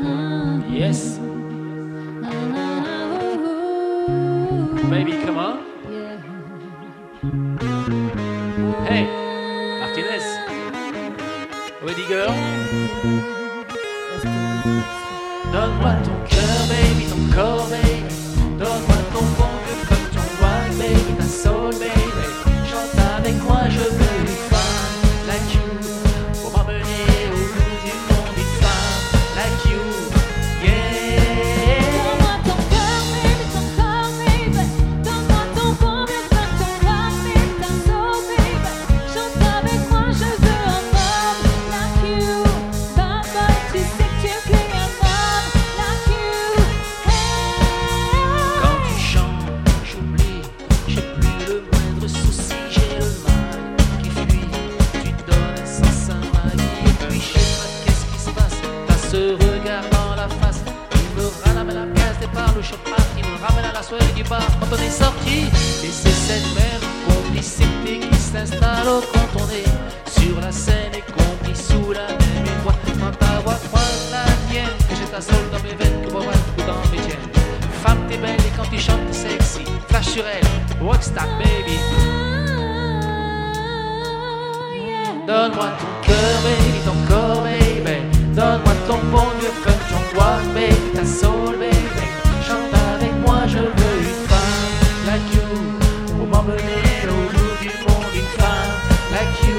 Yes. Baby, come on. Hey, Martinez. Ready, girl. Donne-moi ton cœur, baby, ton corps, baby. Donne-moi ton bon vieux fuck, ton rock, baby, ta soul, baby. Chante avec moi, je veux une femme like you pour m'emmener au bout du monde, une femme like you, yeah. Donne-moi ton cœur, baby, ton corps, baby. Donne-moi ton bon vieux fuck, ton rock, baby, ta soul, baby. Chante avec moi, je veux un homme like you. Bad boy, tu sais que tu es un homme like you, hey. Quand tu chantes, j'oublie, j'ai plus le moindre souci, j'ai le mal qui fuit. Tu donnes sans ça ma vie, et puis je sais pas qu'est-ce qui se passe. T'as ce regard dans la face qui me ramène à la case départ, le chauffard qui me ramène à la soirée du bar quand on est sorti. Et c'est cette même complicité qui s'installe quand on est sur la scène et compris sous la même étoile. Quand ta voix croise la mienne, que j'ai ta soul dans mes veines, que mon rêve ou dans mes tiennes. Femme, t'es belle et quand tu chantes, t'es sexy. Flash sur elle, rockstar baby. Donne-moi ton cœur, baby, ton corps, baby. Donne-moi ton bon vieux funk, ton rock, baby, ta soul, baby. Chante avec moi, je veux une femme like you pour m'emmener au bout du monde, une femme like you,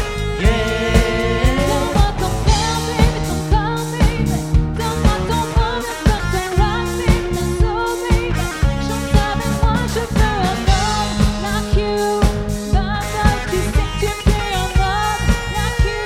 yeah. Donne-moi ton cœur, baby, ton corps, baby. Donne-moi ton bon vieux fuck, ton rock, baby, ta soul, baby. Chante avec moi, je veux un homme like you. Bad boy, tu sais que tu es un homme like you,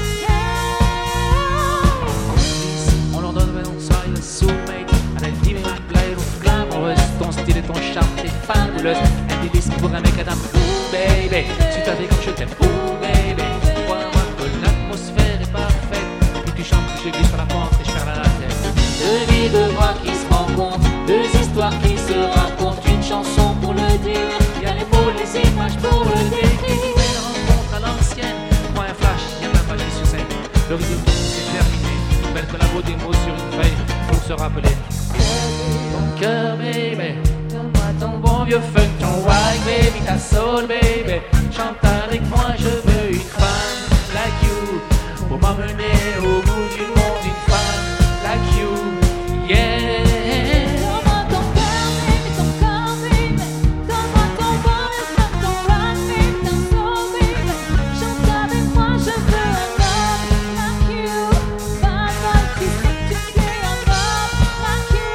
yeah. On leur donne un nom de soirée, le soulmate. Elle dit mais McBlade ou glamoureuse. Ton style et ton charme, t'es fabuleuse. Elle dit disque pour un mec Adam. Ooh baby, si tu avais comme je t'aime. Ooh baby, crois-moi que l'atmosphère est parfaite. Plus tu chantes, plus je glisse sur la pente et je perds la tête. Deux vies, deux voix qui se rencontrent, deux histoires qui se racontent. Une chanson pour le dire, y'a les mots, les images pour le décrire. Une rencontre à l'ancienne, moi un flash, y'a de la magie sur scène. Le rythme c'est terminé, belle collabo des mots sur une feuille pour se rappeler. Ton cœur, baby, donne-moi ton bon vieux funk, ton rock, baby, ta soul, baby. Chante avec moi, je veux une femme like you pour m'emmener au bout du monde, une femme like you, yeah. Donne-moi ton cœur, baby, ton corps, baby. Donne-moi ton bon vieux fuck, ton rock, baby, ta soul, baby. Chante avec moi, je veux un homme like you. Bad boy, tu sais que tu es un homme like you,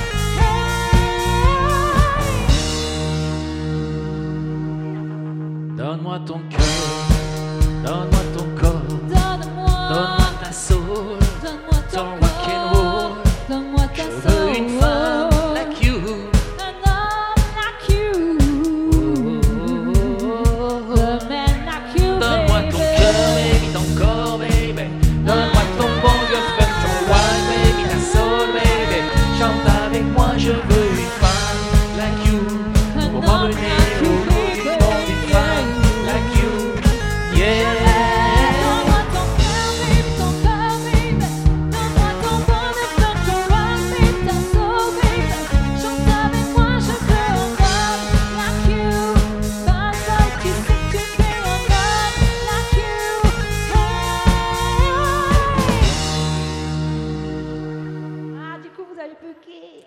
hey. Donne-moi ton cœur, donne-moi ton corps, Donne-moi ta soul, Donne-moi ton ton rock and roll. corps. Donne-moi ta Je veux une soul. femme like you. Un homme like you. A man like you, Donne-moi ton baby. cœur, baby, ton corps, baby. Donne-moi ton bon vieux fuck, ton rock, baby, ta soul, baby. Chante avec moi, je veux une femme like you pour m'emmener au bout du monde, une femme like you, yeah. Donne-moi ton cœur, baby, ton corps, baby. Donne-moi ton bon vieux fuck, ton rock, baby, ta soul, baby. Chante avec moi, je veux un homme like you. Bad boy, tu sais que tu es un homme like you, hey. Ah, du coup, vous avez bugué.